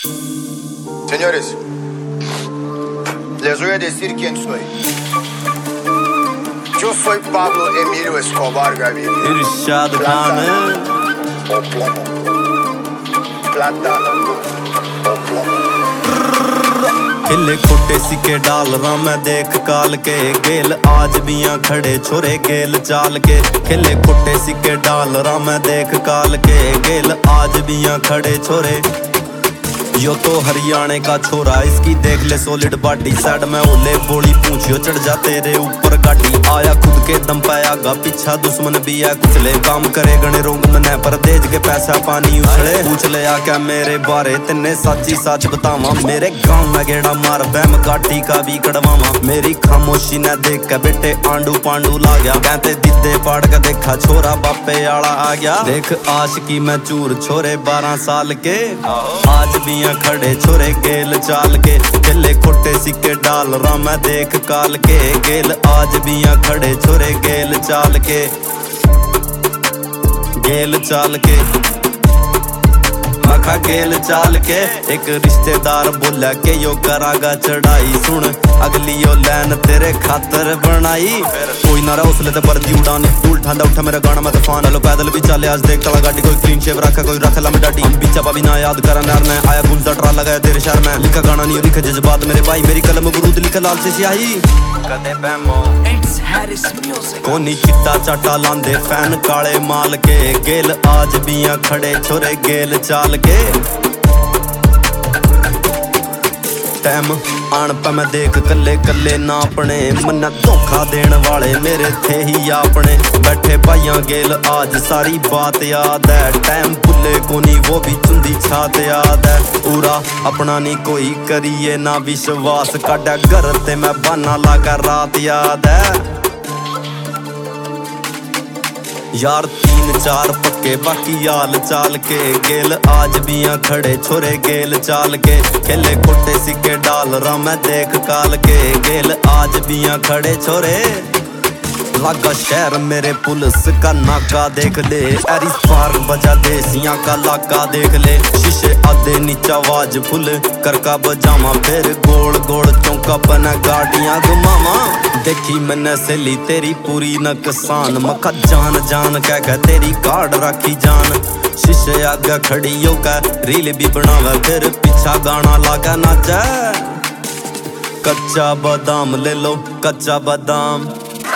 Señores, les voy a decir quién soy. Yo soy Pablo Emilio Escobar Gaviria. Irshad Khan O plomo. Plata o plomo. खिले खोटे सिक्के डाल रहा मैं देख काल के गेल आज बियां खड़े छोरे गेल चाल के खिले खोटे सिक्के डाल रहा मैं देख काल के गेल आज बियां खड़े छोरे यो तो हरियाणे का छोरा इसकी देख ले सॉलिड बॉडी साइड में ओले बोली पूछियो चढ़ जा तेरे ऊपर गाड़ी आया खुद के दम पे आगा पीछा दुश्मन भी है कुछ ले काम करे गणे रोंग मने पर देज के पैसा पानी उछले पूछ ले आ क्या मेरे बारे तिन्ने साची सच बतावा मेरे गांव में गेड़ा मार बैम काटी का भी कड़वावा मेरी खामोशी ने देख के बेटे आंडू पांडू ला गया कहते दिदे पाड़ के देखा छोरा बापे आला आ गया देख आशिकी में चूर छोरे 12 साल के आज भी खड़े छोरे गेल चाल के खिले खोटे सिक्के डाल रहा मैं देख काल के गेल आज भी खड़े छोरे गेल चाल के मखा गेल चाल के एक रिश्तेदार बोला के यो करागा चढ़ाई सुन अगली यो लैन तेरे खातर बनाई कोई ना रहा उसले ते बर्दी उड़ानी धूल ठंडा उठा मेरा गाना मैं तूफान हेलो पैदल भी चले आज देख तला गाड़ी कोई क्लीन शेव रखा कोई रख ला मैं डाडी बिचा पाभी ना याद करा नर ने आया गुलदा ट्रा लगाया तेरे शहर में लिखा गाना नहीं लिखा जज्बात मेरे भाई मेरी कलम बरूद लिखा लाल से स्याही कदे बैमो कोनी चिट्टा चाटा लांदे फैन काले माल के गेल आज बियां खड़े छोरे गेल चाल के टाइम आन पे मैं देख कल्ले कल्ले ना अपने मन्ना धोखा देन वाले मेरे थे ही अपने बैठे भाइयां गेल आज सारी बात याद है टाइम भुले कोनी वो भी चुंदी छात याद है पूरा अपना नहीं कोई करिए ना विश्वास काटा घर ते मैं बहाना लाकर रात याद है यार 3-4 पक्के बाकी याल चाल के गेल आज बियां खड़े छोरे गेल चाल के खेले खोटे सिक्के डाल रहा मैं देख काल के गेल आज बियां खड़े छोरे लागा शहर मेरे पुलिस का नाका देख ले एरिस पार्क बजा देसियां का लाका देख ले शीशे आधे नीचा आवाज फुल करका बजावा फिर गोल गोल चौंका बना गाड़ियां घुमावा देखी मैंने सहेली तेरी पूरी नकसान मखा जान जान कह तेरी कार्ड राखी जान शीशे आगे खड़ी होकर रील भी बनावे फिर पीछा गाना लागा नाचा कच्चा बादाम ले लो कच्चा बादाम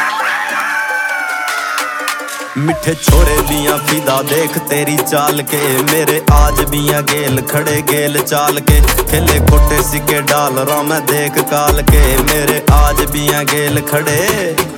मिठे छोरे दियां फिदा देख तेरी चाल के मेरे आज बियां गेल खड़े गेल चाल के खेले खोटे सिक्के डाल रहा मैं देख काल के मेरे आज बियां गेल खड़े